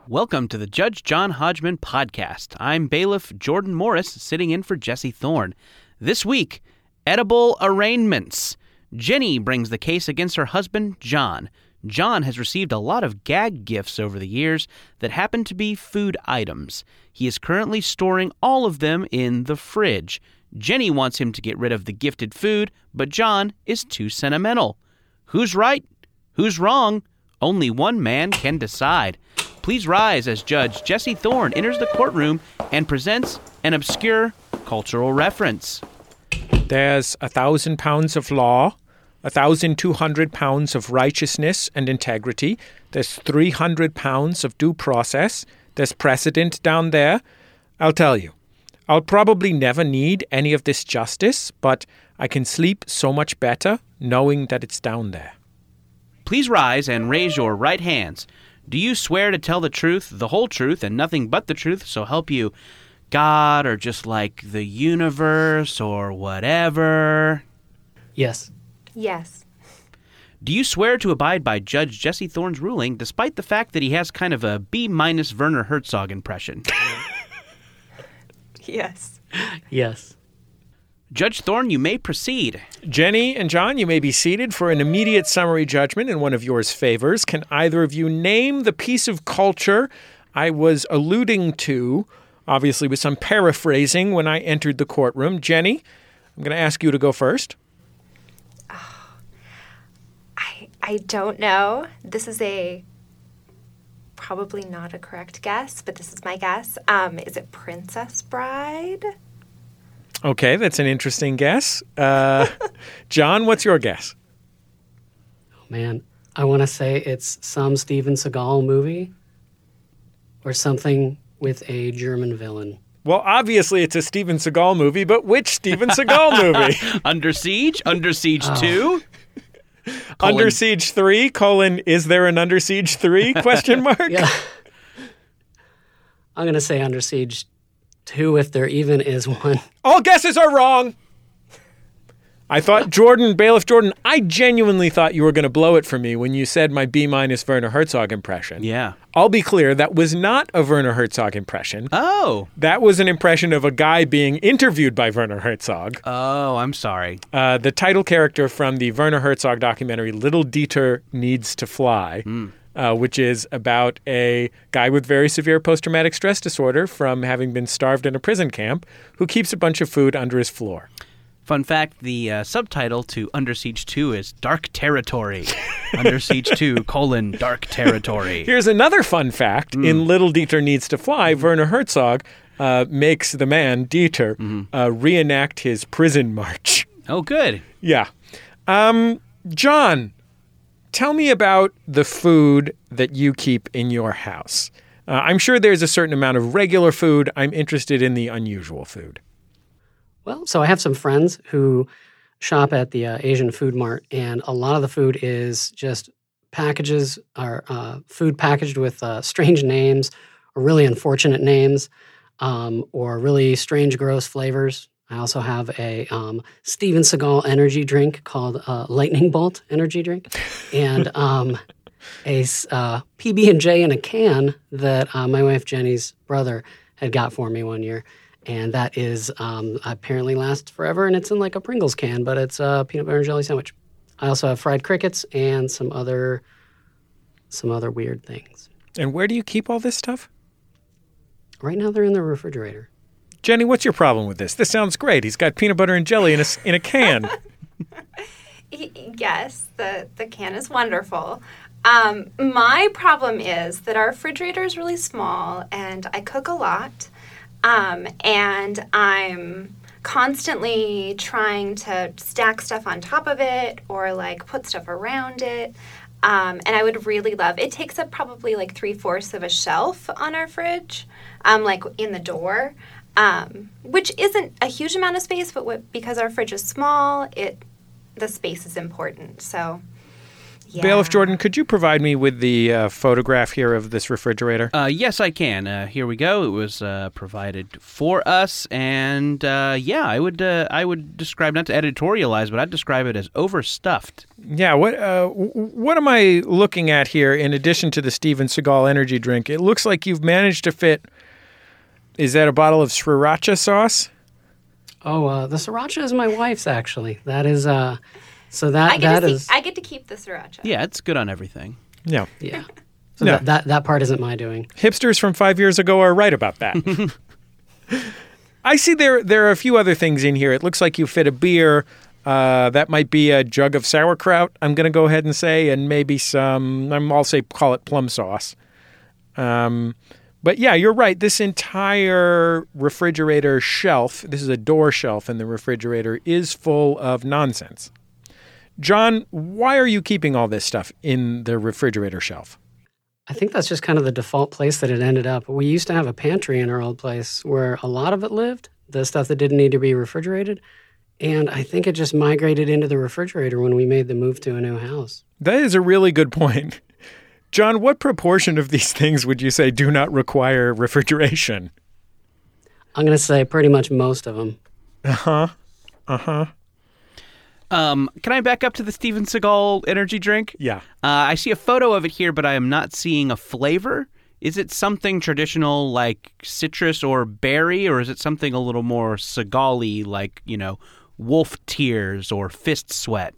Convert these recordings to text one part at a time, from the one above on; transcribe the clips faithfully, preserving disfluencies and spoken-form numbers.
Welcome to the Judge John Hodgman podcast. I'm bailiff Jordan Morris, sitting in for Jesse Thorne. This week, edible arraignments. Jenny brings the case against her husband, John. John has received a lot of gag gifts over the years that happen to be food items. He is currently storing all of them in the fridge. Jenny wants him to get rid of the gifted food, but John is too sentimental. Who's right? Who's wrong? Only one man can decide. Please rise as Judge Jesse Thorne enters the courtroom and presents an obscure cultural reference. There's a thousand pounds of law, a thousand two hundred pounds of righteousness and integrity. There's three hundred pounds of due process. There's precedent down there. I'll tell you, I'll probably never need any of this justice, but I can sleep so much better knowing that it's down there. Please rise and raise your right hands. Do you swear to tell the truth, the whole truth, and nothing but the truth, so help you God or just like the universe or whatever? Yes. Yes. Do you swear to abide by Judge Jesse Thorne's ruling, despite the fact that he has kind of a B-minus Werner Herzog impression? Yes. Yes. Judge Thorne, you may proceed. Jenny and John, you may be seated for an immediate summary judgment in one of yours favors. Can either of you name the piece of culture I was alluding to, obviously with some paraphrasing, when I entered the courtroom? Jenny, I'm going to ask you to go first. Oh, I I don't know. This is a probably not a correct guess, but this is my guess. Um, is it Princess Bride? Okay, that's an interesting guess. Uh, John, what's your guess? Oh, man, I want to say it's some Steven Seagal movie or something with a German villain. Well, obviously it's a Steven Seagal movie, but which Steven Seagal movie? Under Siege? Under Siege Oh. two? Under Siege three, colon, is there an Under Siege three, question mark? Yeah. I'm going to say Under Siege two, if there even is one. All guesses are wrong. I thought, Jordan, Bailiff Jordan, I genuinely thought you were going to blow it for me when you said my B-minus Werner Herzog impression. Yeah. I'll be clear, that was not a Werner Herzog impression. Oh. That was an impression of a guy being interviewed by Werner Herzog. Oh, I'm sorry. Uh, the title character from the Werner Herzog documentary, Little Dieter Needs to Fly, mm. uh, which is about a guy with very severe post-traumatic stress disorder from having been starved in a prison camp who keeps a bunch of food under his floor. Fun fact, the uh, subtitle to Under Siege two is Dark Territory. Under Siege two, colon, Dark Territory. Here's another fun fact. Mm. In Little Dieter Needs to Fly, mm. Werner Herzog uh, makes the man, Dieter, mm. uh, reenact his prison march. Oh, good. Yeah. Um, John, tell me about the food that you keep in your house. Uh, I'm sure there's a certain amount of regular food. I'm interested in the unusual food. Well, so I have some friends who shop at the uh, Asian Food Mart, and a lot of the food is just packages, or uh, food packaged with uh, strange names or really unfortunate names, um, or really strange, gross flavors. I also have a um, Steven Seagal energy drink called uh, Lightning Bolt energy drink, and um, a uh, P B and J in a can that uh, my wife Jenny's brother had got for me one year. And that is um, apparently lasts forever, and it's in like a Pringles can, but it's a peanut butter and jelly sandwich. I also have fried crickets and some other some other weird things. And where do you keep all this stuff? Right now they're in the refrigerator. Jenny, what's your problem with this? This sounds great. He's got peanut butter and jelly in a, in a can. Yes, the, the can is wonderful. Um, my problem is that our refrigerator is really small, and I cook a lot. Um, and I'm constantly trying to stack stuff on top of it or like put stuff around it. Um, and I would really love, it takes up probably like three-fourths of a shelf on our fridge, um, like in the door, um, which isn't a huge amount of space, but what, because our fridge is small, it the space is important. So Yeah. Bailiff Jordan, could you provide me with the uh, photograph here of this refrigerator? Uh, yes, I can. Uh, here we go. It was uh, provided for us, and uh, yeah, I would uh, I would describe, not to editorialize, but I'd describe it as overstuffed. Yeah, what uh, what am I looking at here in addition to the Steven Seagal energy drink? It looks like you've managed to fit, is that a bottle of sriracha sauce? Oh, uh, the sriracha is my wife's, actually. That is, uh, so that, I get, that to see, is, I get to keep the sriracha. Yeah, it's good on everything. Yeah. yeah. So No. that, that, that part isn't my doing. Hipsters from five years ago are right about that. I see there there are a few other things in here. It looks like you fit a beer. Uh, that might be a jug of sauerkraut, I'm going to go ahead and say, and maybe some, I'm, I'll say call it plum sauce. Um, but yeah, you're right. This entire refrigerator shelf, this is a door shelf in the refrigerator, is full of nonsense. John, why are you keeping all this stuff in the refrigerator shelf? I think that's just kind of the default place that it ended up. We used to have a pantry in our old place where a lot of it lived, the stuff that didn't need to be refrigerated. And I think it just migrated into the refrigerator when we made the move to a new house. That is a really good point. John, what proportion of these things would you say do not require refrigeration? I'm going to say pretty much most of them. Uh-huh. Uh-huh. Um, can I back up to the Steven Seagal energy drink? Yeah. Uh, I see a photo of it here, but I am not seeing a flavor. Is it something traditional like citrus or berry, or is it something a little more Seagal-y like, you know, wolf tears or fist sweat?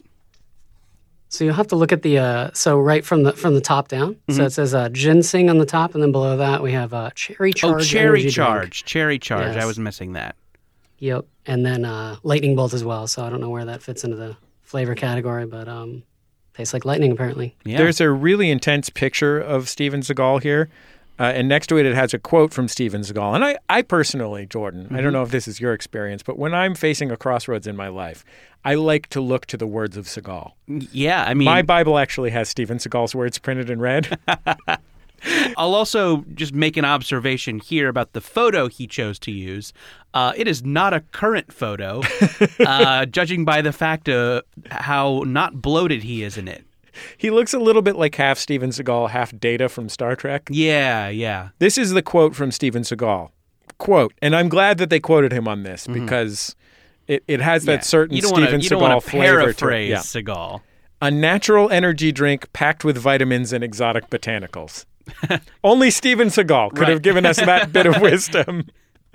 So you'll have to look at the, uh, so right from the from the top down. Mm-hmm. So it says uh, ginseng on the top, and then below that we have uh, cherry charge. Oh, cherry energy charge. Drink. Cherry charge. Yes. I was missing that. Yep. And then uh, lightning bolt as well. So I don't know where that fits into the flavor category, but um, tastes like lightning apparently. Yeah. There's a really intense picture of Steven Seagal here. Uh, and next to it, it has a quote from Steven Seagal. And I, I personally, Jordan, mm-hmm. I don't know if this is your experience, but when I'm facing a crossroads in my life, I like to look to the words of Seagal. Yeah, I mean... My Bible actually has Steven Seagal's words printed in red. I'll also just make an observation here about the photo he chose to use. Uh, it is not a current photo, uh, judging by the fact of how not bloated he is in it. He looks a little bit like half Steven Seagal, half Data from Star Trek. Yeah, yeah. This is the quote from Steven Seagal. Quote, and I'm glad that they quoted him on this mm-hmm. because it, it has that yeah. certain you don't Steven wanna, you Seagal don't wanna flavor paraphrase to it. Yeah. Seagal. A natural energy drink packed with vitamins and exotic botanicals. Only Steven Seagal could right. have given us that bit of wisdom.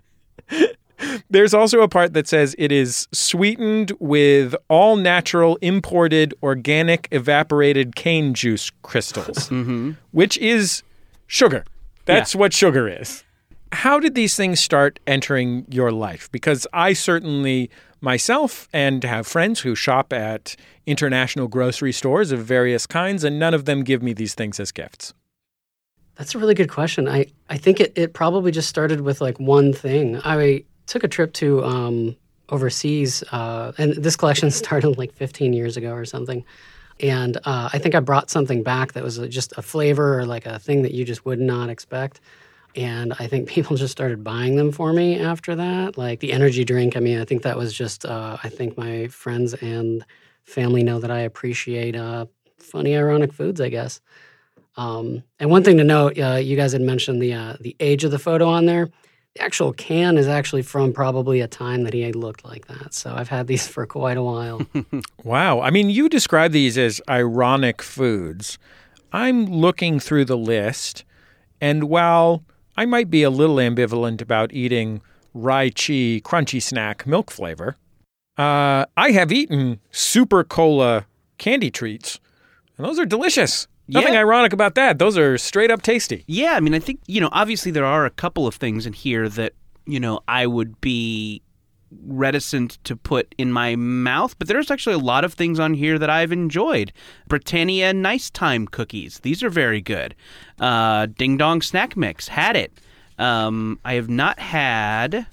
There's also a part that says it is sweetened with all-natural, imported, organic, evaporated cane juice crystals, mm-hmm. which is sugar. That's yeah. what sugar is. How did these things start entering your life? Because I certainly myself and have friends who shop at international grocery stores of various kinds, and none of them give me these things as gifts. That's a really good question. I, I think it, it probably just started with like one thing. I took a trip to um, overseas, uh, and this collection started like fifteen years ago or something. And uh, I think I brought something back that was just a flavor or like a thing that you just would not expect. And I think people just started buying them for me after that. Like the energy drink, I mean, I think that was just, uh, I think my friends and family know that I appreciate uh, funny, ironic foods, I guess. Um, and one thing to note, uh, you guys had mentioned the uh, the age of the photo on there. The actual can is actually from probably a time that he looked like that. So I've had these for quite a while. Wow. I mean, you describe these as ironic foods. I'm looking through the list, and while I might be a little ambivalent about eating Rai Chi crunchy snack milk flavor, uh, I have eaten Super Cola candy treats, and those are delicious. Nothing yeah. ironic about that. Those are straight up tasty. Yeah, I mean, I think, you know, obviously there are a couple of things in here that, you know, I would be reticent to put in my mouth, but there's actually a lot of things on here that I've enjoyed. Britannia Nice Time cookies. These are very good. Uh, Ding Dong Snack Mix. Had it. Um, I have not had...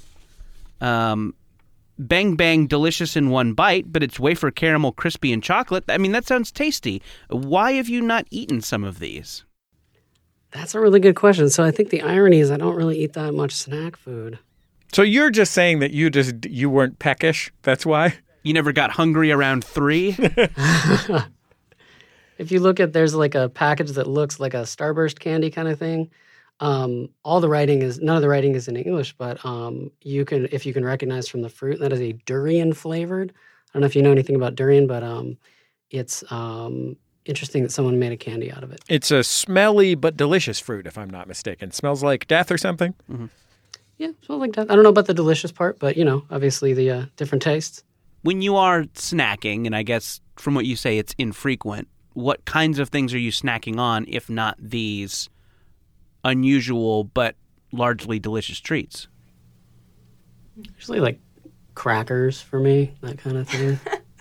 Um, Bang Bang Delicious in One Bite, but it's wafer caramel crispy and chocolate. I mean, that sounds tasty. Why have you not eaten some of these? That's a really good question. So I think the irony is I don't really eat that much snack food. So you're just saying that you just you weren't peckish? That's why? You never got hungry around three? If you look at, there's like a package that looks like a Starburst candy kind of thing. Um, all the writing is, none of the writing is in English, but um, you can, if you can recognize from the fruit, that is a durian flavored. I don't know if you know anything about durian, but um, it's um, interesting that someone made a candy out of it. It's a smelly but delicious fruit, if I'm not mistaken. Smells like death or something? Mm-hmm. Yeah, smells like that. I don't know about the delicious part, but, you know, obviously the uh, different tastes. When you are snacking, and I guess from what you say it's infrequent, what kinds of things are you snacking on, if not these unusual but largely delicious treats? Usually like crackers for me, that kind of thing.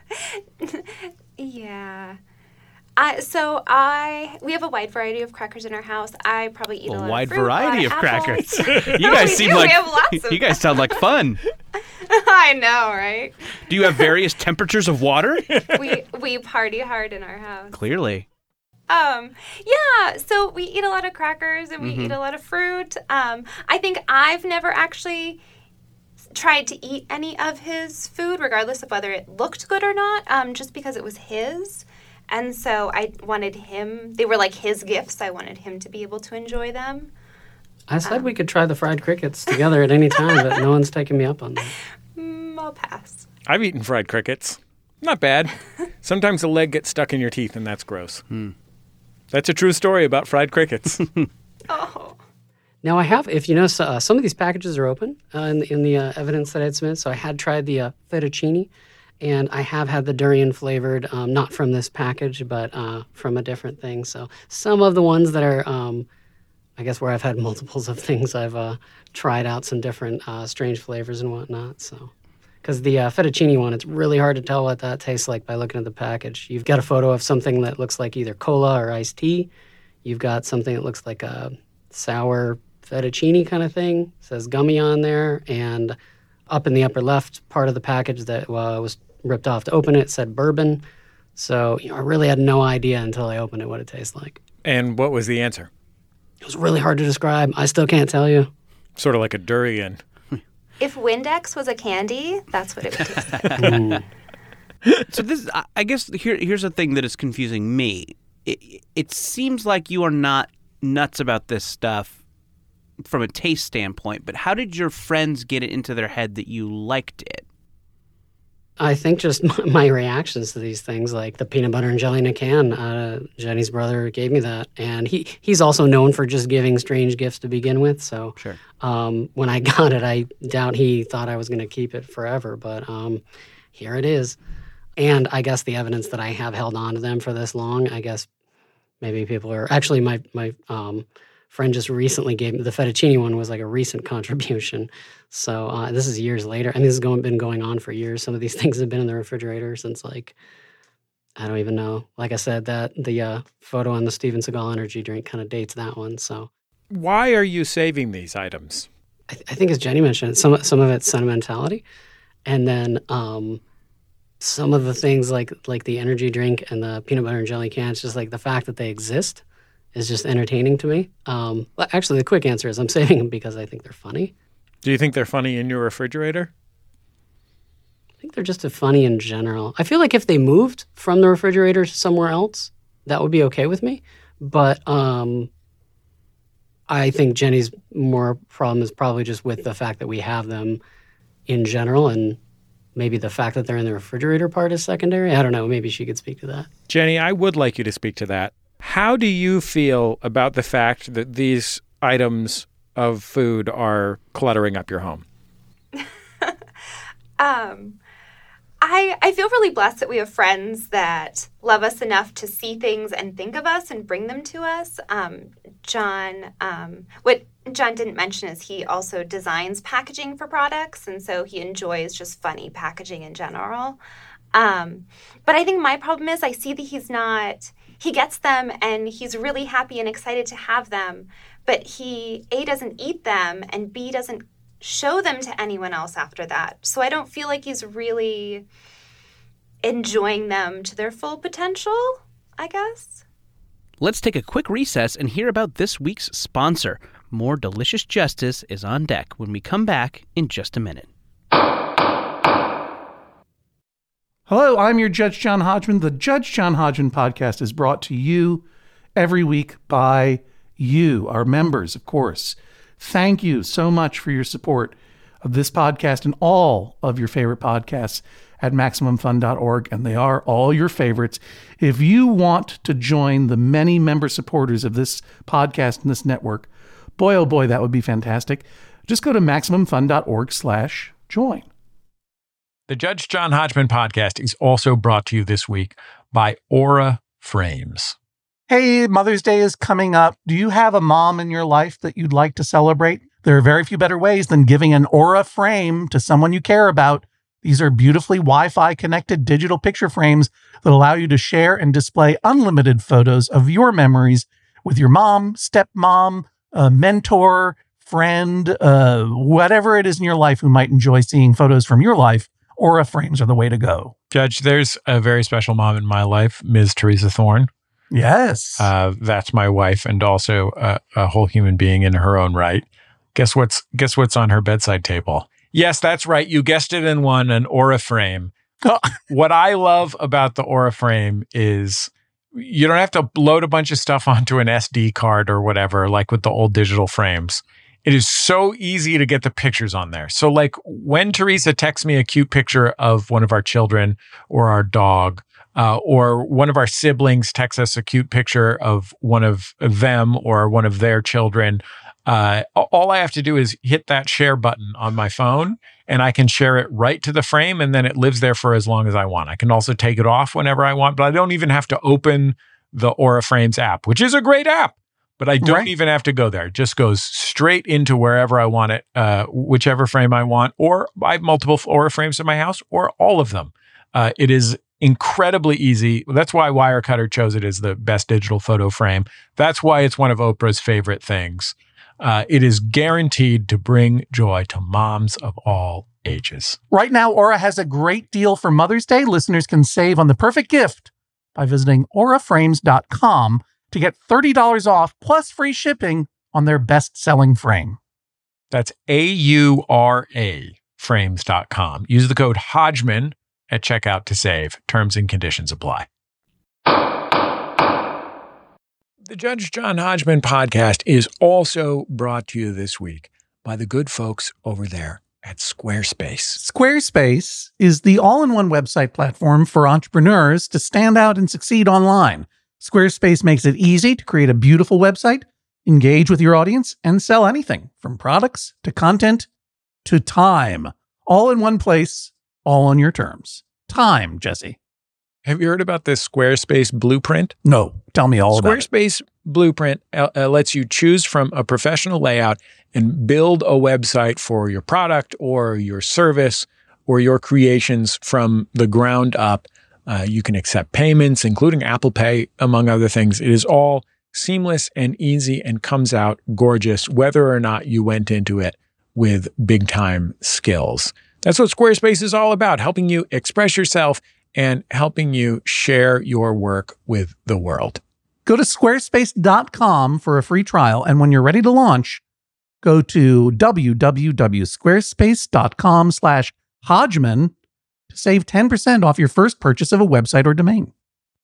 Yeah. I, so I we have a wide variety of crackers in our house. I probably eat a, A lot wide of fruit, variety a lot of crackers. apples. You guys we seem do. like We have lots of you guys sound like fun. I know, right? Do you have various temperatures of water? We we party hard in our house. Clearly. Um, yeah, so we eat a lot of crackers and we Mm-hmm. eat a lot of fruit. Um, I think I've never actually tried to eat any of his food, regardless of whether it looked good or not, um, just because it was his. And so I wanted him, they were like his gifts. I wanted him to be able to enjoy them. I said we could try the fried crickets together at any time, but no one's taking me up on that. Mm, I'll pass. I've eaten fried crickets. Not bad. Sometimes the leg gets stuck in your teeth, and that's gross. Hmm. That's a true story about fried crickets. Oh. Now I have, if you notice, uh, some of these packages are open uh, in, in the uh, evidence that I had submitted. So I had tried the uh, fettuccine, and I have had the durian flavored, um, not from this package, but uh, from a different thing. So some of the ones that are, um, I guess, where I've had multiples of things, I've uh, tried out some different uh, strange flavors and whatnot. So, because the uh, fettuccine one, it's really hard to tell what that tastes like by looking at the package. You've got a photo of something that looks like either cola or iced tea. You've got something that looks like a sour fettuccine kind of thing. It says gummy on there, and up in the upper left part of the package that uh, was ripped off to open it said bourbon. So you know, I really had no idea until I opened it what it tastes like. And what was the answer? It was really hard to describe. I still can't tell you. Sort of like a durian. If Windex was a candy, that's what it would taste like. Mm. So this, I- I guess, here here's the thing that is confusing me. It, it seems like you are not nuts about this stuff from a taste standpoint, but how did your friends get it into their head that you liked it? I think just my, my reactions to these things, like the peanut butter and jelly in a can. Uh, Jenny's brother gave me that, and he he's also known for just giving strange gifts to begin with. So Sure. um, when I got it, I doubt he thought I was going to keep it forever, but um, here it is. And I guess the evidence that I have held on to them for this long, I guess maybe people are actually my my um, friend just recently gave me the fettuccine one was like a recent contribution. So uh, this is years later, and this has going, been going on for years. Some of these things have been in the refrigerator since like I don't even know. Like I said, that the uh, photo on the Steven Seagal energy drink kind of dates that one. So Why are you saving these items? I, th- I think, as Jenny mentioned, some some of it's sentimentality, and then um, some of the things like like the energy drink and the peanut butter and jelly cans, just like the fact that they exist is just entertaining to me. Um, but actually, the quick answer is I'm saving them because I think they're funny. Do you think they're funny in your refrigerator? I think they're just funny in general. I feel like if they moved from the refrigerator to somewhere else, that would be okay with me. But um, I think Jenny's more problem is probably just with the fact that we have them in general, and maybe the fact that they're in the refrigerator part is secondary. I don't know. Maybe she could speak to that. Jenny, I would like you to speak to that. How do you feel about the fact that these items of food are cluttering up your home? Um, I I feel really blessed that we have friends that love us enough to see things and think of us and bring them to us. Um, John, um, what John didn't mention is he also designs packaging for products, and so he enjoys just funny packaging in general. Um, but I think my problem is I see that he's not, he gets them and he's really happy and excited to have them, but he, A, doesn't eat them, and B, doesn't show them to anyone else after that. So I don't feel like he's really enjoying them to their full potential, I guess. Let's take a quick recess and hear about this week's sponsor. More delicious justice is on deck when we come back in just a minute. Hello, I'm your Judge John Hodgman. The Judge John Hodgman podcast is brought to you every week by you, our members, of course. Thank you so much for your support of this podcast and all of your favorite podcasts at Maximum Fun dot org, and they are all your favorites. If you want to join the many member supporters of this podcast and this network, boy, oh boy, that would be fantastic. Just go to Maximum Fun dot org slash join. The Judge John Hodgman podcast is also brought to you this week by Aura Frames. Hey, Mother's Day is coming up. Do you have a mom in your life that you'd like to celebrate? There are very few better ways than giving an Aura frame to someone you care about. These are beautifully Wi-Fi connected digital picture frames that allow you to share and display unlimited photos of your memories with your mom, stepmom, a mentor, friend, uh, whatever it is in your life who might enjoy seeing photos from your life. Aura frames are the way to go. Judge, there's a very special mom in my life, Miz Teresa Thorne. Yes. Uh, that's my wife and also a, a whole human being in her own right. Guess what's guess what's on her bedside table? Yes, that's right. You guessed it in one, an Aura frame. What I love about the Aura frame is you don't have to load a bunch of stuff onto an S D card or whatever, like with the old digital frames. It is so easy to get the pictures on there. So like when Teresa texts me a cute picture of one of our children or our dog, uh, or one of our siblings texts us a cute picture of one of them or one of their children, uh, all I have to do is hit that share button on my phone and I can share it right to the frame and then it lives there for as long as I want. I can also take it off whenever I want, but I don't even have to open the Aura Frames app, which is a great app. But I don't right. even have to go there. It just goes straight into wherever I want it, uh, whichever frame I want, or I have multiple Aura frames in my house, or all of them. Uh, it is incredibly easy. That's why Wirecutter chose it as the best digital photo frame. That's why it's one of Oprah's favorite things. Uh, it is guaranteed to bring joy to moms of all ages. Right now, Aura has a great deal for Mother's Day. Listeners can save on the perfect gift by visiting aura frames dot com to get thirty dollars off plus free shipping on their best-selling frame. That's A U R A frames dot com. Use the code Hodgman at checkout to save. Terms and conditions apply. The Judge John Hodgman podcast is also brought to you this week by the good folks over there at Squarespace. Squarespace is the all-in-one website platform for entrepreneurs to stand out and succeed online. Squarespace makes it easy to create a beautiful website, engage with your audience, and sell anything from products to content to time. All in one place, all on your terms. Time, Jesse. Have you heard about this Squarespace Blueprint? No. Tell me all about it. Squarespace Blueprint uh, uh, lets you choose from a professional layout and build a website for your product or your service or your creations from the ground up. Uh, you can accept payments, including Apple Pay, among other things. It is all seamless and easy and comes out gorgeous, whether or not you went into it with big-time skills. That's what Squarespace is all about, helping you express yourself and helping you share your work with the world. Go to squarespace dot com for a free trial, and when you're ready to launch, go to w w w dot squarespace dot com slash Hodgman to save ten percent off your first purchase of a website or domain.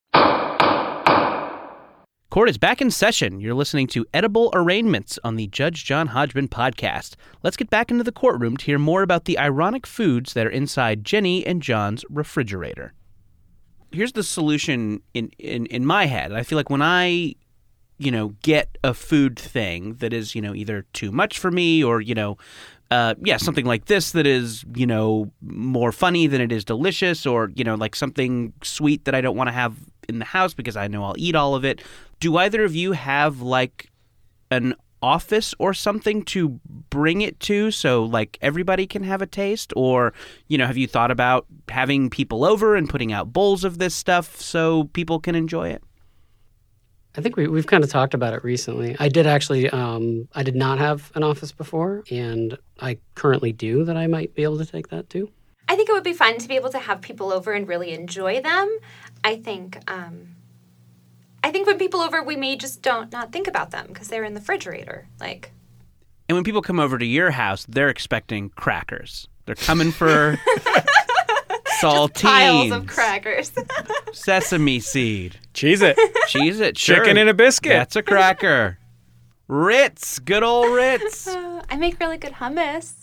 Court is back in session. You're listening to Edible Arraignments on the Judge John Hodgman podcast. Let's get back into the courtroom to hear more about the ironic foods that are inside Jenny and John's refrigerator. Here's the solution in, in, in my head. I feel like when I, you know, get a food thing that is, you know, either too much for me or, you know, uh, yeah, something like this that is, you know, more funny than it is delicious, or, you know, like something sweet that I don't want to have in the house because I know I'll eat all of it. Do either of you have like an office or something to bring it to so like everybody can have a taste? Or, you know, have you thought about having people over and putting out bowls of this stuff so people can enjoy it? I think we, we've kind of talked about it recently. I did actually, um, I did not have an office before, and I currently do that I might be able to take that too. I think it would be fun to be able to have people over and really enjoy them. I think, um, I think when people over, we may just don't not think about them because they're in the refrigerator. Like, and when people come over to your house, they're expecting crackers. They're coming for saltines, piles of crackers. sesame seed, Cheese it. cheese it, sure. Chicken and a biscuit. That's a cracker. Ritz, good old Ritz. Uh, I make really good hummus.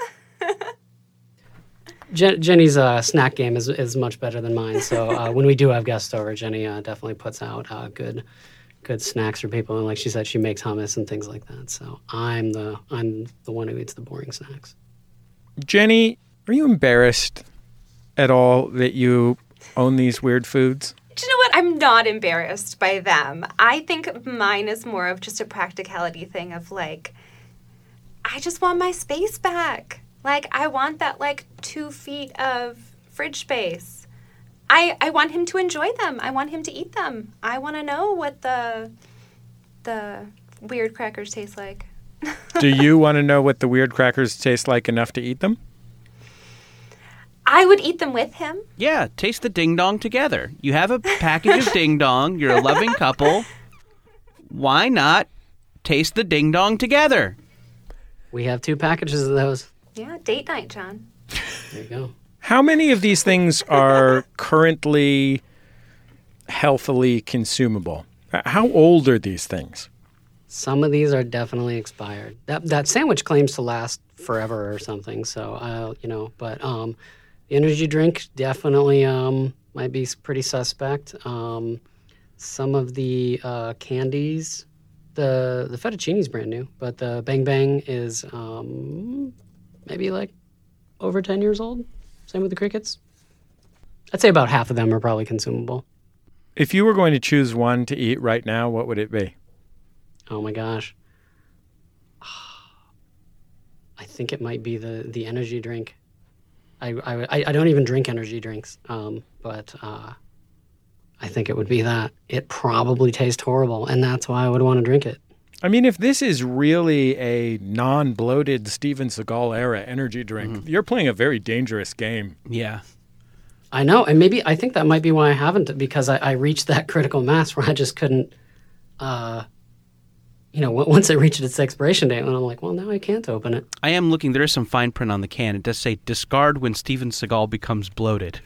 Jen- Jenny's uh, snack game is, is much better than mine. So uh, when we do have guests over, Jenny uh, definitely puts out uh, good good snacks for people. And like she said, she makes hummus and things like that. So I'm the I'm the one who eats the boring snacks. Jenny, are you embarrassed at all that you own these weird foods? Do you know what? I'm not embarrassed by them. I think mine is more of just a practicality thing of like, I just want my space back. Like, I want that, like, two feet of fridge space. I I want him to enjoy them. I want him to eat them. I want to know what the the weird crackers taste like. Do you want to know what the weird crackers taste like enough to eat them? I would eat them with him. Yeah, taste the ding dong together. You have a package of ding dong. You're a loving couple. Why not taste the ding dong together? We have two packages of those. Yeah, date night, John. There you go. How many of these things are currently healthily consumable? How old are these things? Some of these are definitely expired. That that sandwich claims to last forever or something. So uh, you know, but um, the energy drink definitely um might be pretty suspect. Um, some of the uh, candies, the the fettuccine's brand new, but the Bang Bang is um maybe like over ten years old. Same with the crickets. I'd say about half of them are probably consumable. If you were going to choose one to eat right now, what would it be? Oh my gosh. I think it might be the, the energy drink. I, I, I don't even drink energy drinks, um, but uh, I think it would be that. It probably tastes horrible, and that's why I would want to drink it. I mean, if this is really a non-bloated Steven Seagal era energy drink, mm-hmm. you're playing a very dangerous game. Yeah. I know, and maybe I think that might be why I haven't, because I, I reached that critical mass where I just couldn't, uh, you know, once it reached its expiration date, and I'm like, well, now I can't open it. I am looking, there is some fine print on the can. It does say, discard when Steven Seagal becomes bloated.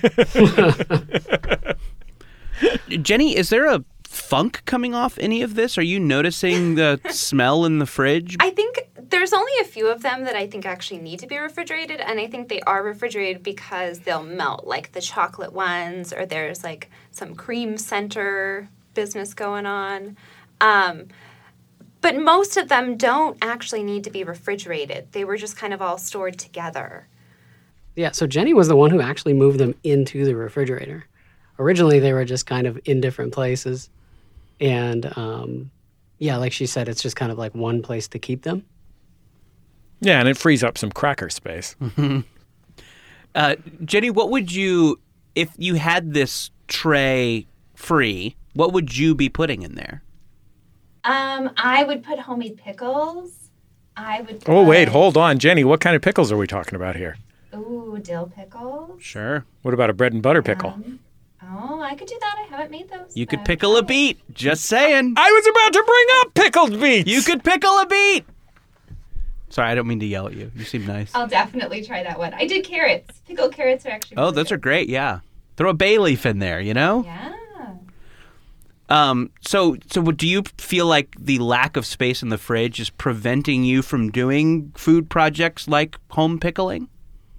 Jenny, is there a funk coming off any of this? Are you noticing the smell in the fridge? I think there's only a few of them that I think actually need to be refrigerated, and I think they are refrigerated because they'll melt, like the chocolate ones, or there's like some cream center business going on. Um, but most of them don't actually need to be refrigerated. They were just kind of all stored together. Yeah, so Jenny was the one who actually moved them into the refrigerator. Originally, they were just kind of in different places. And, um, yeah, like she said, it's just kind of like one place to keep them. Yeah, and it frees up some cracker space. Mm-hmm. Uh, Jenny, what would you, if you had this tray free, what would you be putting in there? Um, I would put homemade pickles. I would put... Oh, wait, hold on. Jenny, what kind of pickles are we talking about here? Ooh, dill pickles. Sure. What about a bread and butter pickle? Um, oh, I could do that. I haven't made those. You could but- pickle a beet. Just saying. I was about to bring up pickled beets. You could pickle a beet. Sorry, I don't mean to yell at you. You seem nice. I'll definitely try that one. I did carrots. Pickled carrots are actually Oh, really those good. are great, yeah. Throw a bay leaf in there, you know? Yeah. Um, so, so do you feel like the lack of space in the fridge is preventing you from doing food projects like home pickling?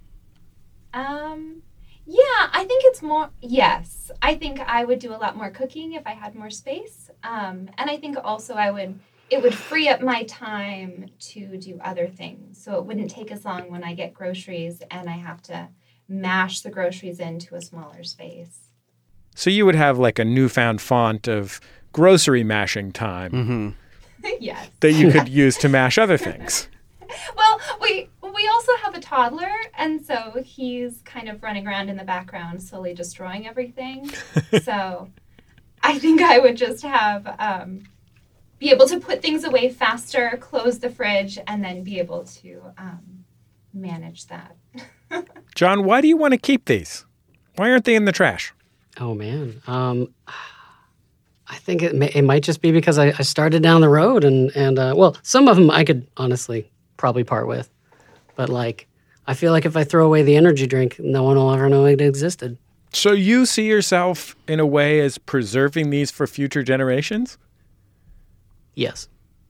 Um, yeah, I think it's more, yes. I think I would do a lot more cooking if I had more space. Um, and I think also I would, it would free up my time to do other things. So it wouldn't take as long when I get groceries and I have to mash the groceries into a smaller space. So you would have like a newfound font of grocery mashing time Mm-hmm. Yes. that you could use to mash other things. Well, we we also have a toddler, and so he's kind of running around in the background, slowly destroying everything. So I think I would just have um, be able to put things away faster, close the fridge, and then be able to um, manage that. John, why do you want to keep these? Why aren't they in the trash? Oh, man. Um, I think it, may, it might just be because I, I started down the road and, and uh, well, some of them I could honestly probably part with. But, like, I feel like if I throw away the energy drink, no one will ever know it existed. So you see yourself, in a way, as preserving these for future generations? Yes.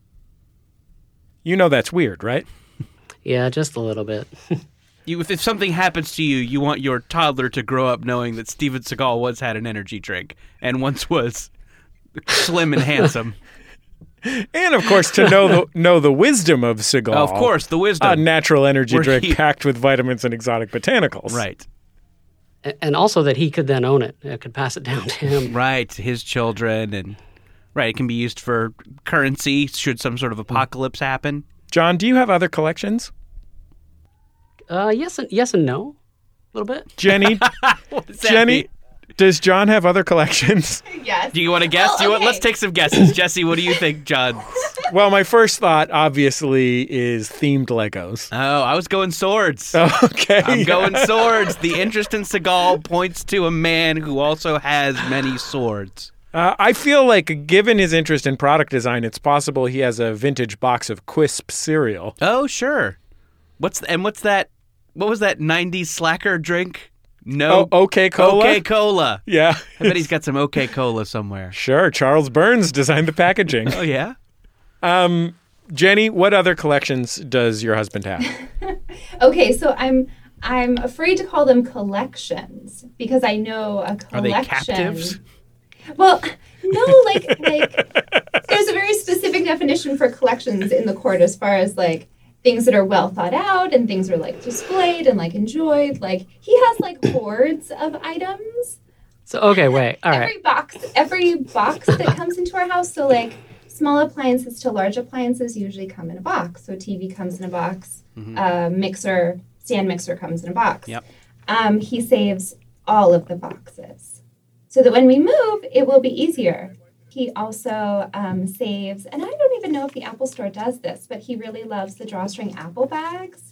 You know that's weird, right? Yeah, just a little bit. You, if, if something happens to you, you want your toddler to grow up knowing that Steven Seagal once had an energy drink and once was slim and handsome. And, of course, to know the know the wisdom of Seagal. Of course, the wisdom. A natural energy Where drink he- packed with vitamins and exotic botanicals. Right. A- and also that he could then own it. I could pass it down to him. Right. His children and right. It can be used for currency should some sort of apocalypse happen. John, do you have other collections? Uh, yes, and, yes and no. A little bit. Jenny, What does that Jenny, mean? does John have other collections? Yes. Do you want to guess? Well, Do you want, okay. let's take some guesses. Jesse, what do you think, John? Well, my first thought, obviously, is themed Legos. Oh, I was going swords. Okay. I'm going swords. The interest in Seagal points to a man who also has many swords. Uh, I feel like, given his interest in product design, it's possible he has a vintage box of Quisp cereal. Oh, sure. What's and what's that? What was that nineties slacker drink? No. Oh, OK Cola? OK Cola. Yeah. I bet he's got some OK Cola somewhere. Sure. Charles Burns designed the packaging. Oh, yeah? Um, Jenny, what other collections does your husband have? Okay, so I'm I'm afraid to call them collections because I know a collection. Are they captives? Well, no, like like there's a very specific definition for collections in the court as far as like things that are well thought out and things that are like displayed and like enjoyed. Like he has like hoards of items. So, okay, wait. All right. Every box, every box that comes into our house. So like small appliances to large appliances usually come in a box. So T V comes in a box. Mm-hmm. Uh, mixer, stand mixer comes in a box. Yep. Um, he saves all of the boxes so that when we move, it will be easier. He also um, saves, and I don't even know if the Apple Store does this, but he really loves the drawstring apple bags.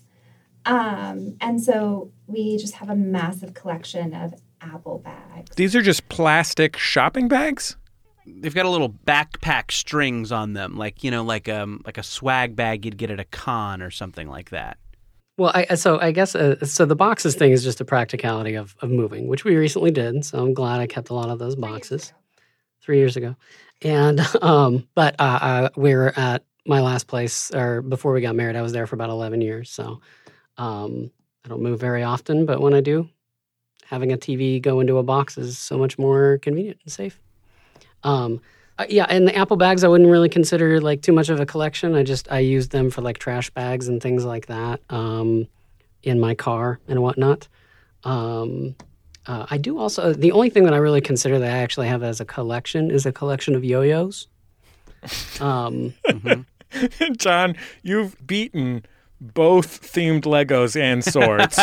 Um, and so we just have a massive collection of apple bags. These are just plastic shopping bags? They've got a little backpack strings on them, like, you know, like um like a swag bag you'd get at a con or something like that. Well, I, so I guess, uh, so the boxes thing is just a practicality of, of moving, which we recently did. So I'm glad I kept a lot of those boxes three years ago. And, um, but uh, uh, we were at my last place, or before we got married, I was there for about eleven years. So um, I don't move very often, but when I do, having a T V go into a box is so much more convenient and safe. Um, uh, yeah, and the apple bags I wouldn't really consider like too much of a collection. I just I use them for like trash bags and things like that um, in my car and whatnot. Um, uh, I do also the only thing that I really consider that I actually have as a collection is a collection of yo-yos. Um, Mm-hmm. John, you've beaten both themed Legos and swords.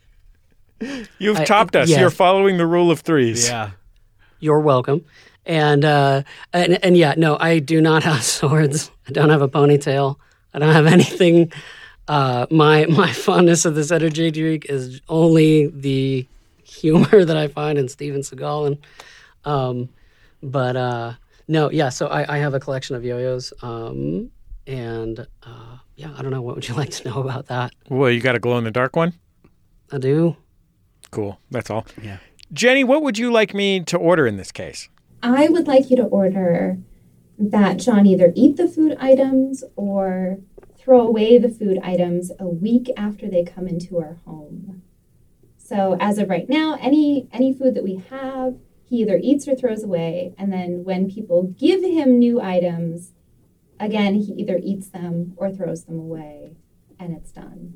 You've I- topped us. yeah. You're following the rule of threes. Yeah. You're welcome. And, uh, and and yeah, no, I do not have swords. I don't have a ponytail. I don't have anything. Uh, my my fondness of this energy drink is only the humor that I find in Steven Seagal. And, um, but uh, no, yeah. So I, I have a collection of yo-yos. Um, and uh, yeah, I don't know. What would you like to know about that? Well, you got a glow-in-the-dark one? I do. Cool. That's all. Yeah. Jenny, what would you like me to order in this case? I would like you to order that John either eat the food items or throw away the food items a week after they come into our home. So as of right now, any any food that we have, he either eats or throws away. And then when people give him new items, again, he either eats them or throws them away, and it's done.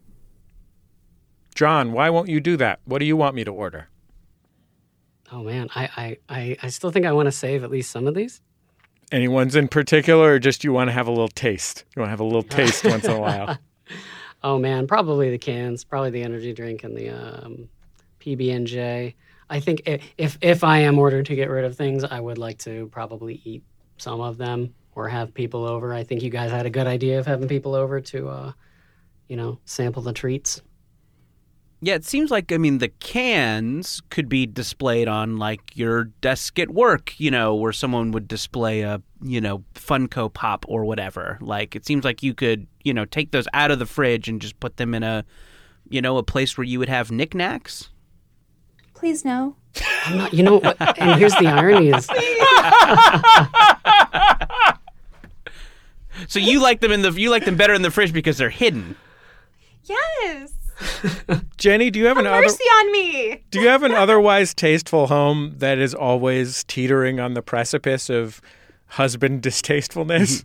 John, why won't you do that? What do you want me to order? Oh man, I I, I, I still think I want to save at least some of these. Any ones in particular, or just you want to have a little taste? You want to have a little taste once in a while? Oh man, probably the cans, probably the energy drink and the um, P B and J. I think i- if if I am ordered to get rid of things, I would like to probably eat some of them or have people over. I think you guys had a good idea of having people over to, uh, you know, sample the treats. Yeah, it seems like, I mean, the cans could be displayed on, like, your desk at work, you know, where someone would display a, you know, Funko Pop or whatever. Like, it seems like you could, you know, take those out of the fridge and just put them in a you know, a place where you would have knickknacks? Please no. I'm not, you know, what, and here's the irony is, So you like them in the you like them better in the fridge because they're hidden. Yes. Jenny, do you have Have an other, mercy on me. do you have an otherwise tasteful home that is always teetering on the precipice of husband distastefulness?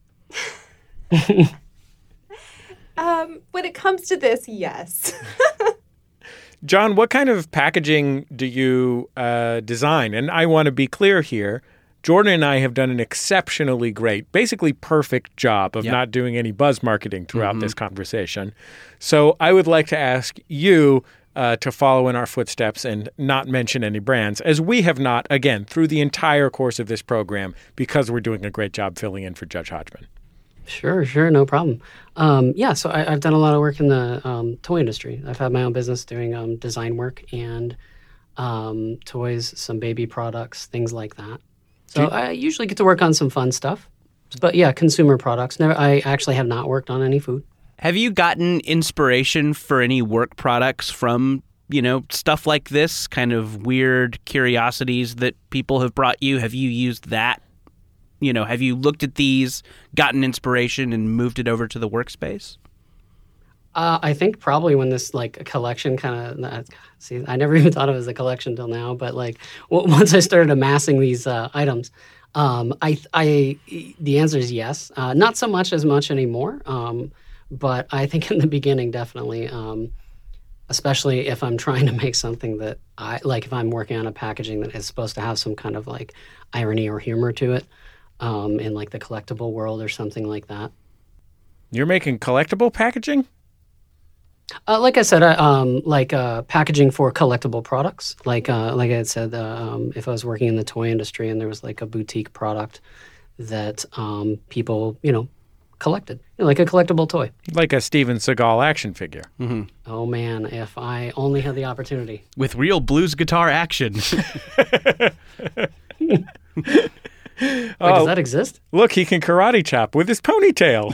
Um, when it comes to this, yes. John, what kind of packaging do you uh, design? And I want to be clear here. Jordan and I have done an exceptionally great, basically perfect job of Yep. not doing any buzz marketing throughout this conversation. So I would like to ask you uh, to follow in our footsteps and not mention any brands, as we have not, again, through the entire course of this program, because we're doing a great job filling in for Judge Hodgman. sure, sure, no problem. Um, yeah, so I, I've done a lot of work in the um, toy industry. I've had my own business doing um, design work and um, toys, some baby products, things like that. So I usually get to work on some fun stuff. But yeah, consumer products. Never, I actually have not worked on any food. Have you gotten inspiration for any work products from, you know, stuff like this, kind of weird curiosities that people have brought you? Have you used that? You know, have you looked at these, gotten inspiration, and moved it over to the workspace? Uh, I think probably when this like collection kind of see, I never even thought of it as a collection till now. But like w- once I started amassing these uh, items, um, I, I, the answer is yes. Uh, not so much as much anymore, um, but I think in the beginning definitely, um, especially if I'm trying to make something that I like. If I'm working on a packaging that is supposed to have some kind of like irony or humor to it, um, in like the collectible world or something like that. You're making collectible packaging? Uh, like I said, I, um, like uh, packaging for collectible products. Like uh, like I had said, uh, um, if I was working in the toy industry and there was like a boutique product that um, people, you know, collected, you know, like a collectible toy. Like a Steven Seagal action figure. Oh man, if I only had the opportunity. With real blues guitar action. Wait, does that exist? Look, he can karate chop with his ponytail.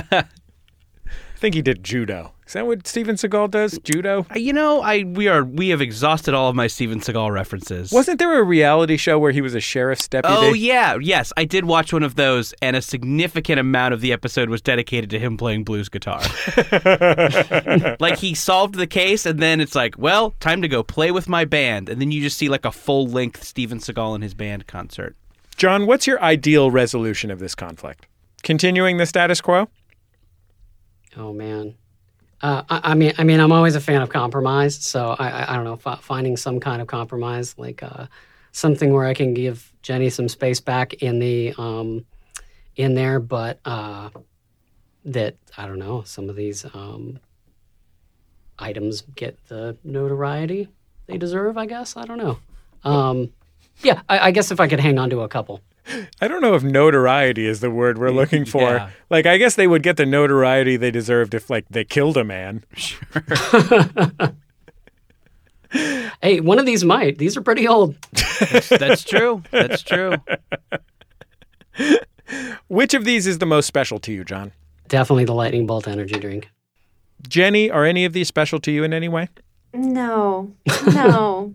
I think he did judo. Is that what Steven Seagal does? Judo? You know, I we are we have exhausted all of my Steven Seagal references. Wasn't there a reality show where he was a sheriff's deputy? Oh, yeah. Yes, I did watch one of those, and a significant amount of the episode was dedicated to him playing blues guitar. Like, he solved the case, and then it's like, well, time to go play with my band. And then you just see, like, a full-length Steven Seagal and his band concert. John, what's your ideal resolution of this conflict? Continuing the status quo? Oh man. Uh, I, I mean, I mean, I'm always a fan of compromise. So I, I, I don't know, f- finding some kind of compromise, like uh, something where I can give Jenny some space back in the um, in there, but uh, that I don't know, some of these um, items get the notoriety they deserve. I guess I don't know. Um, yeah, I, I guess if I could hang on to a couple. I don't know if notoriety is the word we're looking for. Yeah. Like, I guess they would get the notoriety they deserved if, like, they killed a man. Hey, one of these might. These are pretty old. That's, that's true. That's true. Which of these is the most special to you, John? Definitely the lightning bolt energy drink. Jenny, are any of these special to you in any way? No, no.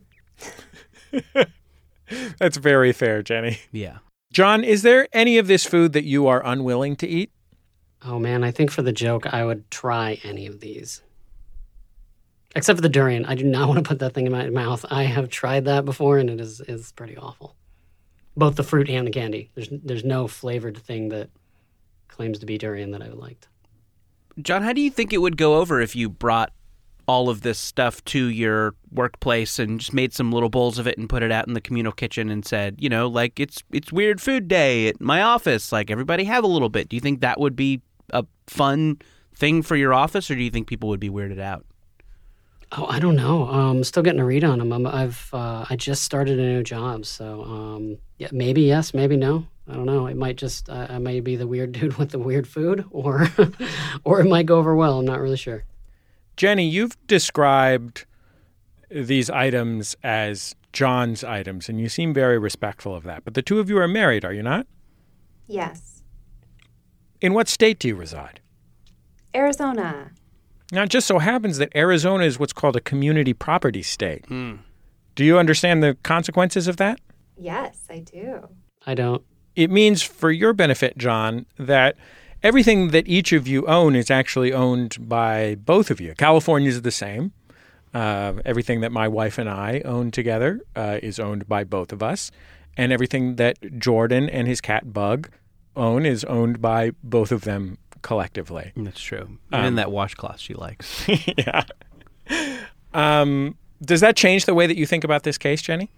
That's very fair, Jenny. Yeah. John, is there any of this food that you are unwilling to eat? Oh man, I think for the joke, I would try any of these. Except for the durian. I do not want to put that thing in my mouth. I have tried that before, and it is is pretty awful. Both the fruit and the candy. There's there's no flavored thing that claims to be durian that I would like. John, how do you think it would go over if you brought all of this stuff to your workplace and just made some little bowls of it and put it out in the communal kitchen and said, you know, like, it's it's weird food day at my office, like, everybody have a little bit? Do you think that would be a fun thing for your office, or do you think people would be weirded out? Oh, I don't know. Um, still getting a read on them. I'm, I've uh, I just started a new job, so um, yeah, maybe yes, maybe no. I don't know. It might just uh, I may be the weird dude with the weird food, or or it might go over well. I'm not really sure. Jenny, you've described these items as John's items, and you seem very respectful of that. But the two of you are married, are you not? Yes. In what state do you reside? Arizona. Now, it just so happens that Arizona is what's called a community property state. Mm. Do you understand the consequences of that? Yes, I do. I don't. It means, for your benefit, John, that everything that each of you own is actually owned by both of you. California is the same. Uh, everything that my wife and I own together uh, is owned by both of us. And everything that Jordan and his cat Bug own is owned by both of them collectively. That's true. Um, and that washcloth she likes. Yeah. Um, does that change the way that you think about this case, Jenny?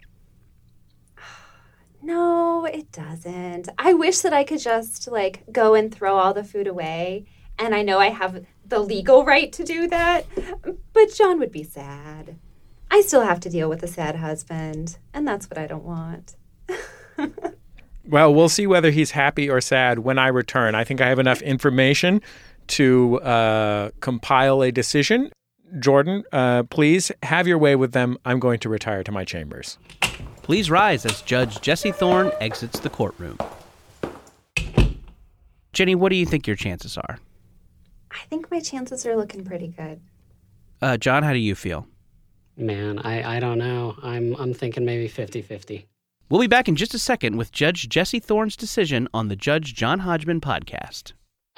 No, it doesn't. I wish that I could just like go and throw all the food away. And I know I have the legal right to do that. But John would be sad. I still have to deal with a sad husband. And that's what I don't want. Well, we'll see whether he's happy or sad when I return. I think I have enough information to uh, compile a decision. Jordan, uh, please have your way with them. I'm going to retire to my chambers. Please rise as Judge Jesse Thorn exits the courtroom. Jenny, what do you think your chances are? I think my chances are looking pretty good. Uh, John, how do you feel? Man, I, I don't know. I'm I'm thinking maybe fifty-fifty. We'll be back in just a second with Judge Jesse Thorn's decision on the Judge John Hodgman podcast.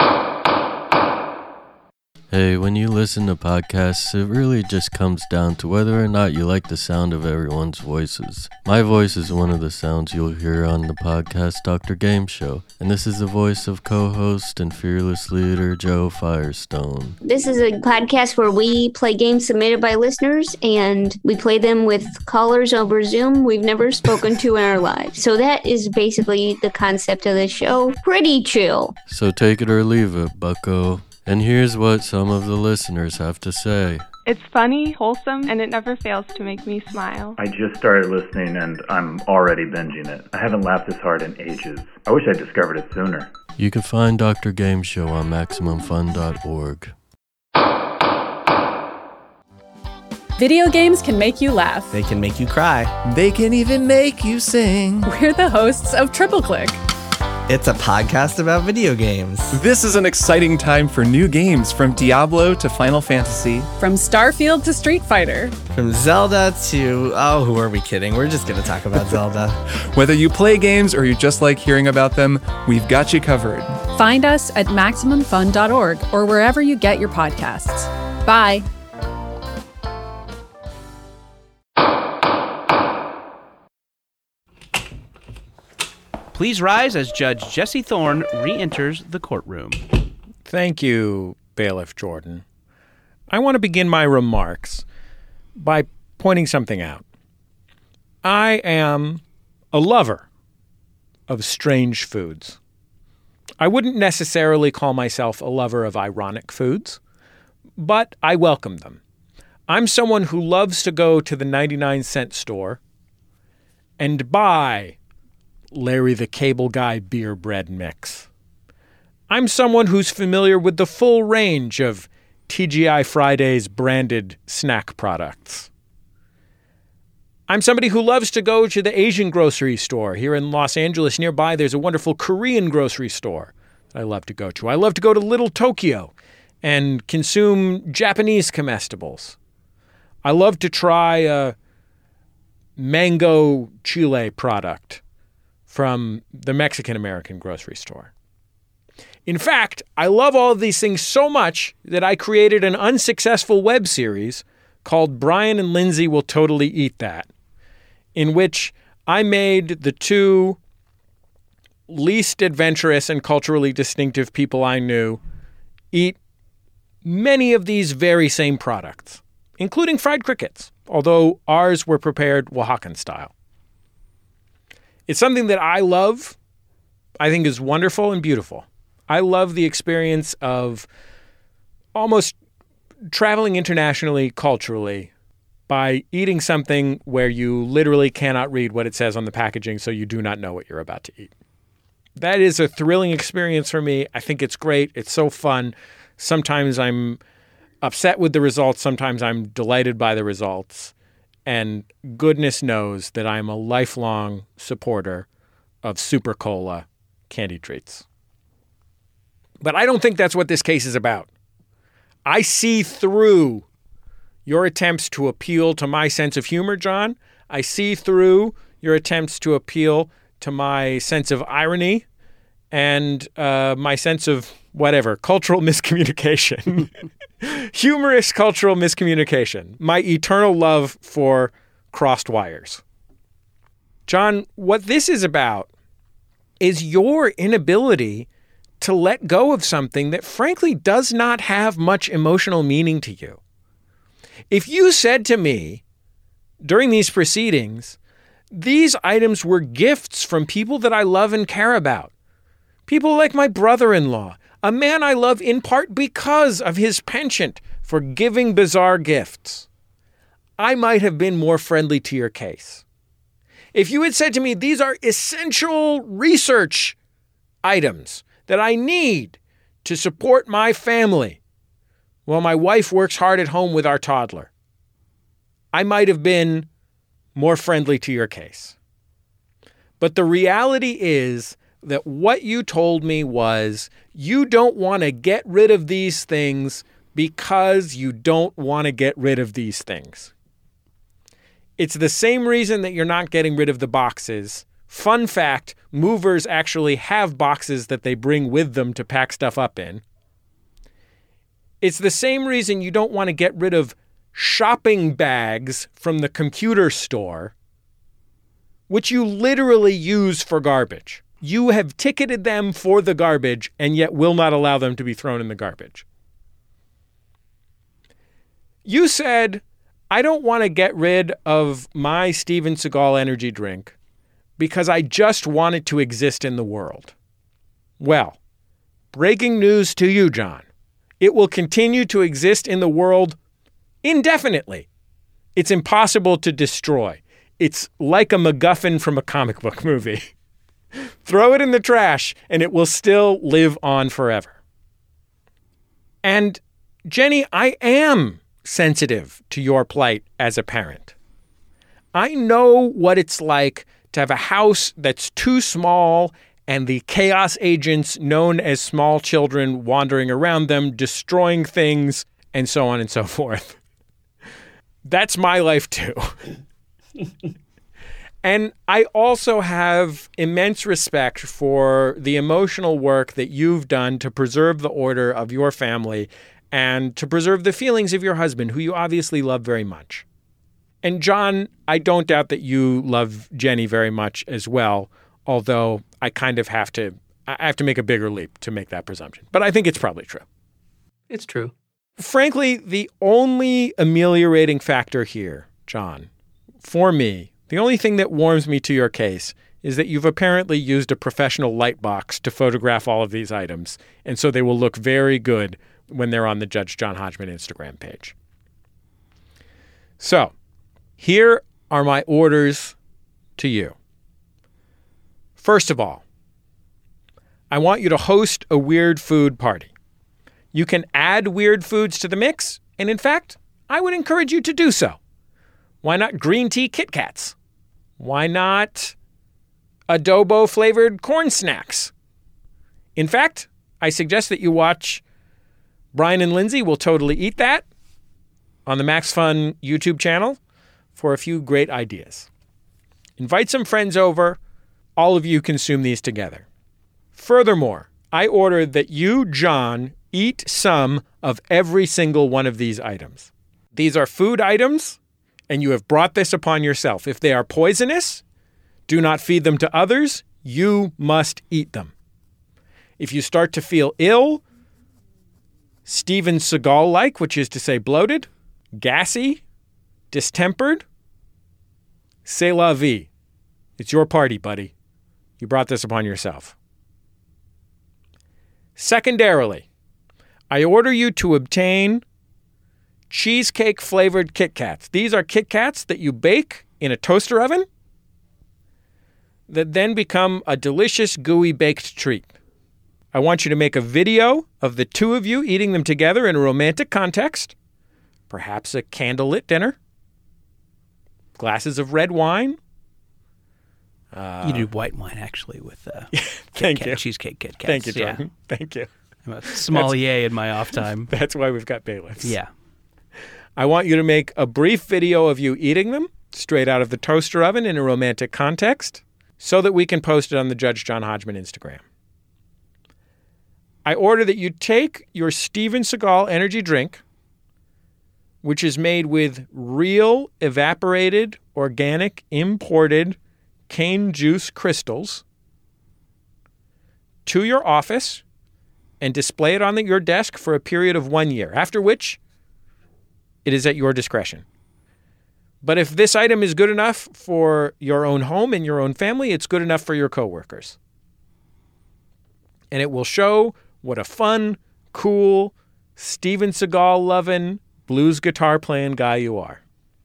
Hey, when you listen to podcasts, it really just comes down to whether or not you like the sound of everyone's voices. My voice is one of the sounds you'll hear on the podcast Doctor Game Show, and this is the voice of co-host and fearless leader Joe Firestone. This is a podcast where we play games submitted by listeners, and we play them with callers over Zoom we've never spoken to in our lives. So that is basically the concept of the show. Pretty chill. So take it or leave it, bucko. And here's what some of the listeners have to say. It's funny, wholesome, and it never fails to make me smile. I just started listening and I'm already binging it. I haven't laughed this hard in ages. I wish I'd discovered it sooner. You can find Doctor Game Show on Maximum Fun dot org. Video games can make you laugh. They can make you cry. They can even make you sing. We're the hosts of Triple Click. It's a podcast about video games. This is an exciting time for new games, from Diablo to Final Fantasy. From Starfield to Street Fighter. From Zelda to... Oh, who are we kidding? We're just going to talk about Zelda. Whether you play games or you just like hearing about them, we've got you covered. Find us at Maximum Fun dot org or wherever you get your podcasts. Bye. Please rise as Judge Jesse Thorn re-enters the courtroom. Thank you, Bailiff Jordan. I want to begin my remarks by pointing something out. I am a lover of strange foods. I wouldn't necessarily call myself a lover of ironic foods, but I welcome them. I'm someone who loves to go to the ninety-nine cent store and buy Larry the Cable Guy beer bread mix. I'm someone who's familiar with the full range of T G I Fridays branded snack products. I'm somebody who loves to go to the Asian grocery store. Here in Los Angeles nearby, there's a wonderful Korean grocery store that I love to go to. I love to go to Little Tokyo and consume Japanese comestibles. I love to try a mango chile product from the Mexican-American grocery store. In fact, I love all of these things so much that I created an unsuccessful web series called Brian and Lindsay Will Totally Eat That, in which I made the two least adventurous and culturally distinctive people I knew eat many of these very same products, including fried crickets, although ours were prepared Oaxacan style. It's something that I love, I think is wonderful and beautiful. I love the experience of almost traveling internationally culturally by eating something where you literally cannot read what it says on the packaging, so you do not know what you're about to eat. That is a thrilling experience for me. I think it's great. It's so fun. Sometimes I'm upset with the results. Sometimes I'm delighted by the results. And goodness knows that I'm a lifelong supporter of Super Cola candy treats. But I don't think that's what this case is about. I see through your attempts to appeal to my sense of humor, John. I see through your attempts to appeal to my sense of irony and uh, my sense of whatever, cultural miscommunication. Humorous cultural miscommunication. My eternal love for crossed wires. John, what this is about is your inability to let go of something that frankly does not have much emotional meaning to you. If you said to me during these proceedings, these items were gifts from people that I love and care about, people like my brother-in-law, a man I love in part because of his penchant for giving bizarre gifts, I might have been more friendly to your case. If you had said to me, these are essential research items that I need to support my family while my wife works hard at home with our toddler, I might have been more friendly to your case. But the reality is that what you told me was you don't want to get rid of these things because you don't want to get rid of these things. It's the same reason that you're not getting rid of the boxes. Fun fact, movers actually have boxes that they bring with them to pack stuff up in. It's the same reason you don't want to get rid of shopping bags from the computer store, which you literally use for garbage. You have ticketed them for the garbage and yet will not allow them to be thrown in the garbage. You said, I don't want to get rid of my Steven Seagal energy drink because I just want it to exist in the world. Well, breaking news to you, John. It will continue to exist in the world indefinitely. It's impossible to destroy. It's like a MacGuffin from a comic book movie. Throw it in the trash and it will still live on forever. And Jenny, I am sensitive to your plight as a parent. I know what it's like to have a house that's too small and the chaos agents known as small children wandering around them, destroying things, and so on and so forth. That's my life too. And I also have immense respect for the emotional work that you've done to preserve the order of your family and to preserve the feelings of your husband, who you obviously love very much. And John, I don't doubt that you love Jenny very much as well, although I kind of have to, I have to make a bigger leap to make that presumption. But I think it's probably true. It's true. Frankly, the only ameliorating factor here, John, for me, the only thing that warms me to your case is that you've apparently used a professional light box to photograph all of these items, and so they will look very good when they're on the Judge John Hodgman Instagram page. So, here are my orders to you. First of all, I want you to host a weird food party. You can add weird foods to the mix, and in fact, I would encourage you to do so. Why not green tea Kit Kats? Why not adobo-flavored corn snacks? In fact, I suggest that you watch Brian and Lindsay Will Totally Eat That on the Max Fun YouTube channel for a few great ideas. Invite some friends over. All of you consume these together. Furthermore, I ordered that you, John, eat some of every single one of these items. These are food items, and you have brought this upon yourself. If they are poisonous, do not feed them to others. You must eat them. If you start to feel ill, Steven Seagal-like, which is to say bloated, gassy, distempered, c'est la vie. It's your party, buddy. You brought this upon yourself. Secondarily, I order you to obtain cheesecake-flavored Kit Kats. These are Kit Kats that you bake in a toaster oven that then become a delicious, gooey baked treat. I want you to make a video of the two of you eating them together in a romantic context, perhaps a candlelit dinner, glasses of red wine. Uh, you do white wine, actually, with uh, Thank Kit you. Kat, cheesecake Kit Kats. Thank you, Yeah. Jordan. Thank you. I'm a sommelier in my off time. That's why we've got bailiffs. Yeah. I want you to make a brief video of you eating them straight out of the toaster oven in a romantic context so that we can post it on the Judge John Hodgman Instagram. I order that you take your Steven Seagal energy drink, which is made with real evaporated, organic, imported cane juice crystals, to your office and display it on the, your desk for a period of one year, after which it is at your discretion. But if this item is good enough for your own home and your own family, it's good enough for your coworkers. And it will show what a fun, cool, Steven Seagal-loving, blues guitar playing guy you are.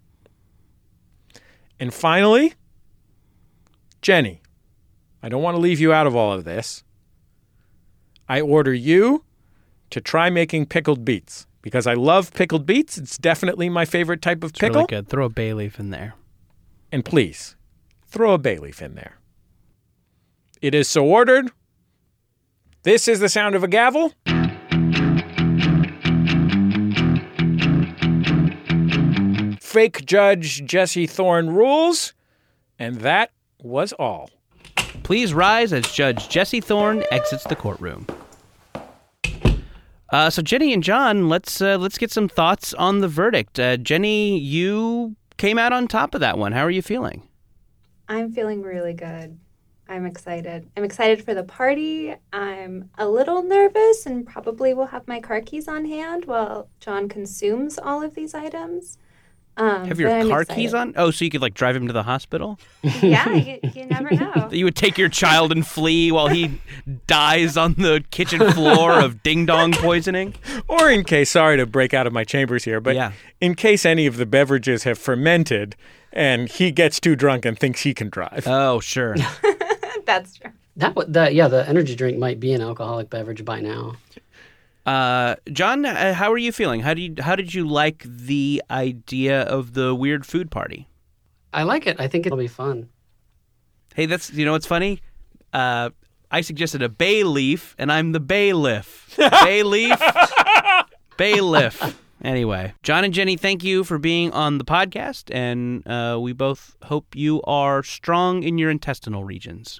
And finally, Jenny, I don't want to leave you out of all of this. I order you to try making pickled beets because I love pickled beets. It's definitely my favorite type of It's pickle. really good. Throw a bay leaf in there. And please, throw a bay leaf in there. It is so ordered. This is the sound of a gavel. Fake Judge Jesse Thorne rules. And that was all. Please rise as Judge Jesse Thorne exits the courtroom. Uh, so Jenny and John, let's uh, let's get some thoughts on the verdict. Uh, Jenny, you came out on top of that one. How are you feeling? I'm feeling really good. I'm excited. I'm excited for the party. I'm a little nervous and probably will have my car keys on hand while John consumes all of these items. Um, Have your but I'm car excited. keys on? Oh, so you could like drive him to the hospital? Yeah, you, you never know. You would take your child and flee while he dies on the kitchen floor of ding-dong poisoning? Or in case, sorry to break out of my chambers here, but Yeah. in case any of the beverages have fermented and he gets too drunk and thinks he can drive. Oh, sure. That's true. That, w- the, yeah, the energy drink might be an alcoholic beverage by now. Uh, John, uh, how are you feeling? How do you, how did you like the idea of the weird food party? I like it. I think it'll be fun. Hey, that's, you know what's funny? Uh, I suggested a bay leaf, and I'm the bailiff. Bay leaf, bailiff. Anyway, John and Jenny, thank you for being on the podcast, and uh, we both hope you are strong in your intestinal regions.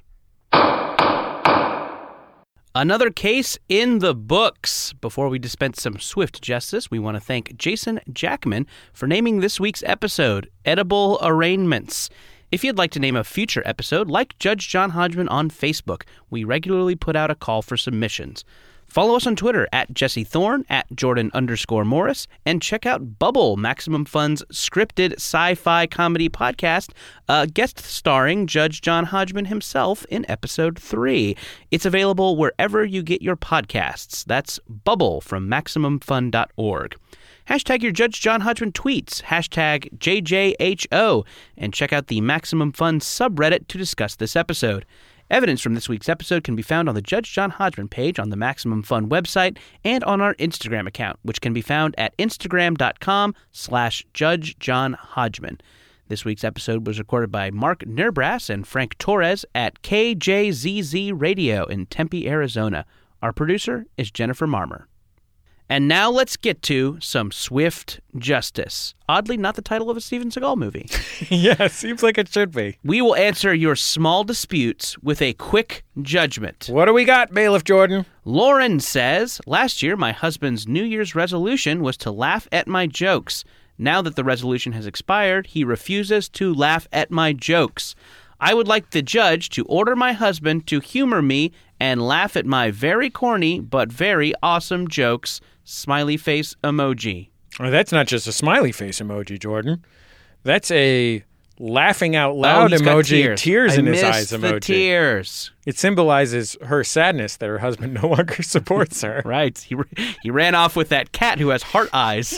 Another case in the books. Before we dispense some swift justice, we want to thank Jason Jackman for naming this week's episode, Edible Arraignments. If you'd like to name a future episode, like Judge John Hodgman on Facebook, we regularly put out a call for submissions. Follow us on Twitter at Jesse Thorne, at Jordan underscore Morris, and check out Bubble, Maximum Fun's scripted sci-fi comedy podcast, uh, guest starring Judge John Hodgman himself in episode three. It's available wherever you get your podcasts. That's Bubble from Maximum Fun dot org. Hashtag your Judge John Hodgman tweets, hashtag J J H O, and check out the Maximum Fun subreddit to discuss this episode. Evidence from this week's episode can be found on the Judge John Hodgman page on the Maximum Fun website and on our Instagram account, which can be found at instagram.com slash Judge John Hodgman. This week's episode was recorded by Mark Nerbrass and Frank Torres at K J Z Z Radio in Tempe, Arizona. Our producer is Jennifer Marmer. And now let's get to some swift justice. Oddly, not the title of a Steven Seagal movie. Yeah, seems like it should be. We will answer your small disputes with a quick judgment. What do we got, Bailiff Jordan? Lauren says, last year my husband's New Year's resolution was to laugh at my jokes. Now that the resolution has expired, he refuses to laugh at my jokes. I would like the judge to order my husband to humor me and laugh at my very corny but very awesome jokes. Smiley face emoji. Oh, that's not just a smiley face emoji, Jordan. That's a laughing out loud oh, he's got emoji, tears, tears I in his missed eyes the emoji. tears. It symbolizes her sadness that her husband no longer supports her. Right. He, he ran off with that cat who has heart eyes.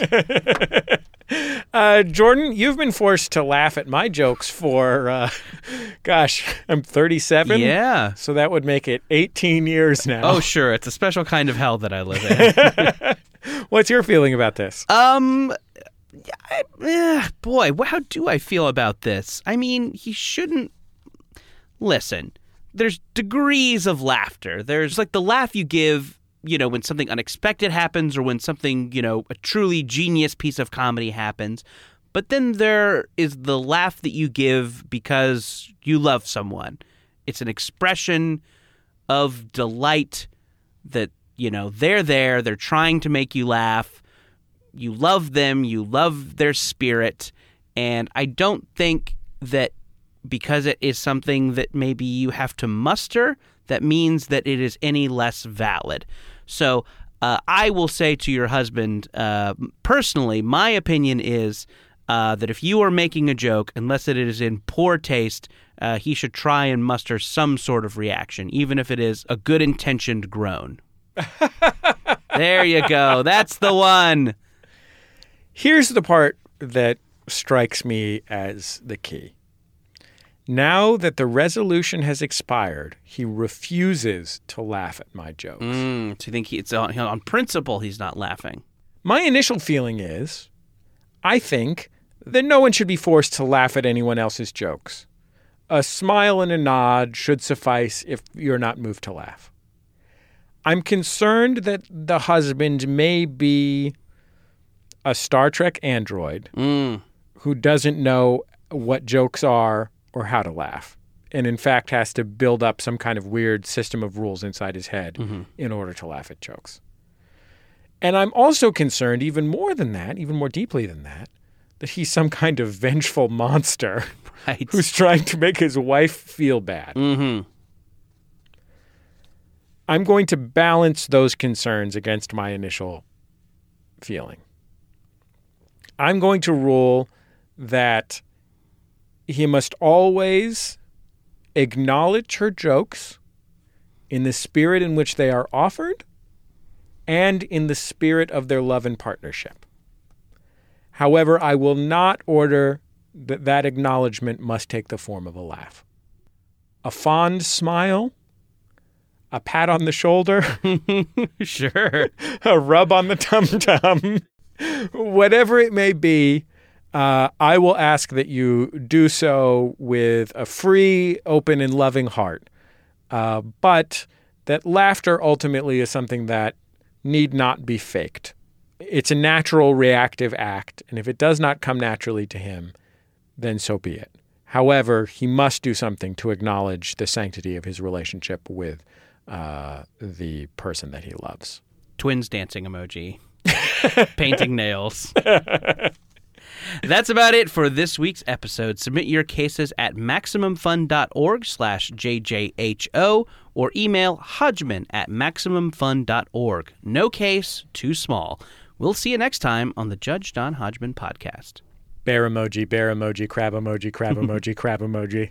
Uh, Jordan, you've been forced to laugh at my jokes for, uh, gosh, I'm thirty-seven. Yeah. So that would make it eighteen years now. Oh, sure. It's a special kind of hell that I live in. What's your feeling about this? Um, I, eh, boy, how do I feel about this? I mean, he shouldn't... Listen, there's degrees of laughter. There's like the laugh you give you know, when something unexpected happens or when something, you know, a truly genius piece of comedy happens. But then there is the laugh that you give because you love someone. It's an expression of delight that, you know, they're there, they're trying to make you laugh. You love them, you love their spirit. And I don't think that because it is something that maybe you have to muster, that means that it is any less valid. So uh, I will say to your husband, uh, personally, my opinion is uh, that if you are making a joke, unless it is in poor taste, uh, he should try and muster some sort of reaction, even if it is a good-intentioned groan. There you go. That's the one. Here's the part that strikes me as the key. Now that the resolution has expired, he refuses to laugh at my jokes. Mm, so you think he, it's on, on principle he's not laughing? My initial feeling is, I think that no one should be forced to laugh at anyone else's jokes. A smile and a nod should suffice if you're not moved to laugh. I'm concerned that the husband may be a Star Trek android mm. who doesn't know what jokes are or how to laugh, and in fact has to build up some kind of weird system of rules inside his head mm-hmm. in order to laugh at jokes. And I'm also concerned, even more than that, even more deeply than that, that he's some kind of vengeful monster right. who's trying to make his wife feel bad. Mm-hmm. I'm going to balance those concerns against my initial feeling. I'm going to rule that he must always acknowledge her jokes in the spirit in which they are offered and in the spirit of their love and partnership. However, I will not order that that acknowledgement must take the form of a laugh. A fond smile, a pat on the shoulder, sure, a rub on the tum-tum, whatever it may be, Uh, I will ask that you do so with a free, open, and loving heart. Uh, but that laughter ultimately is something that need not be faked. It's a natural reactive act, and if it does not come naturally to him, then so be it. However, he must do something to acknowledge the sanctity of his relationship with uh, the person that he loves. Twins dancing emoji. Painting nails. That's about it for this week's episode. Submit your cases at MaximumFun.org slash JJHO or email Hodgman at MaximumFun.org. No case too small. We'll see you next time on the Judge John Hodgman podcast. Bear emoji, bear emoji, crab emoji, crab emoji, crab emoji.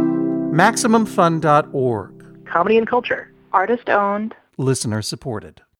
Maximum Fun dot org. Comedy and culture. Artist owned. Listener supported.